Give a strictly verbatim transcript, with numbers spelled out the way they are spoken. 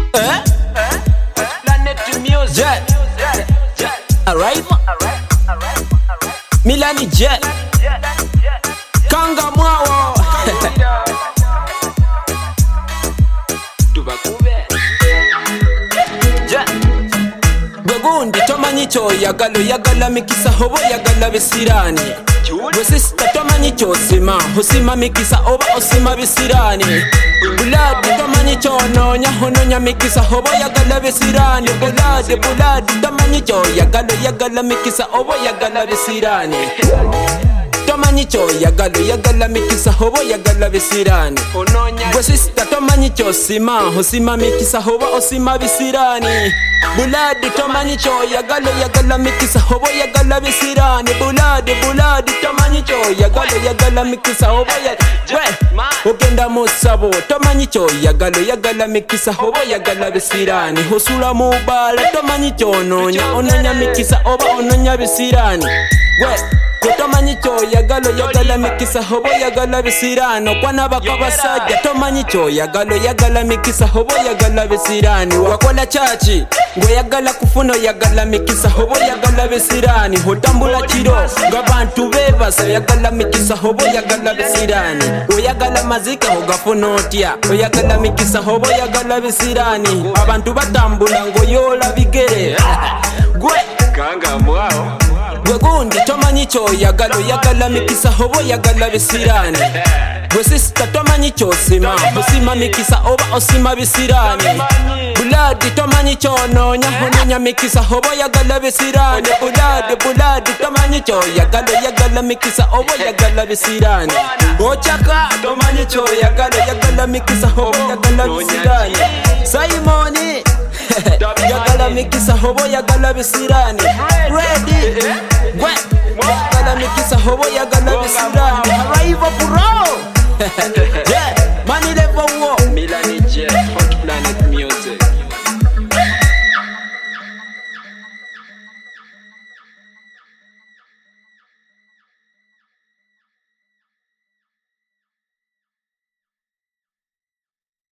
Eh? Planet Music. Jet. Alright. Milani Jet. Kanga mwawo. Tubakube. Jet. Gwegundi tomanyi kyo yagalo yagala mikisa hobo yagala bisirani. Gwe sista tomanyi kyosima osima mikisa oba osima bisirani. Buladi tomanyi kyononya ononya mikisa oba yagala bisirani. Buladi buladi tomanyi kyo yagalo yagala mikisa oba yagala bisirani. Tomanyi kyo yagalo yagala mikisa oba yagala bisirani. Gwe sista tomanyi kyosima osima mikisa oba osima bisirani. Buladi tomanyi kyo yagalo yagala mikisa oba yagala bisirani. Buladi buladi tomanyi kyo yagalo yagala mikisa oba yagala ogenda mu ssabo tomanyi kyo yagalo yagala mikisa oba yagala bisirani. Osula mu bbaala tomanyi kyononya ononya mikisa oba ononya bisirani. Gwe tomanyi kyo yagalo yagala mikisa oba yagala bisirani. Okwana bakabasajja tomanyi kyo yagalo yagala mikisa oba yagala bisirani. Wakola chachi ngwe yagala kufuna yagala mikisa oba yagala bisirani. Otambula kiro ng'abantu bebasa yagala mikisa oba yagala bisirani. Oyagala mazika ogafuna otya oyagala mikisa oba yagala bisirani. Abantu batambula ng'oyoola bigere. Gwe kanga mwawo Gwegundi tomanyi kyo yagalo yagala mikisa oba yagala bisirani. Gwe sista tomanyi kyosima osima mikisa oba osima bisirani. Buladi tomanyi kyononya ononya mikisa oba yagala bisirani. Buladi buladi tomanyi kyo yagalo yagala mikisa oba yagala bisirani. Ochaka tomanyi kyo yagalo yagala mikisa oba yagala bisirani. Simoni yagala mikisa oba yagala bisirani. Ready Gwe yagala mikisa oba yagala bisirani. Arrival bro. Yeah, money level war. Milani Jet, Hot Planet Music.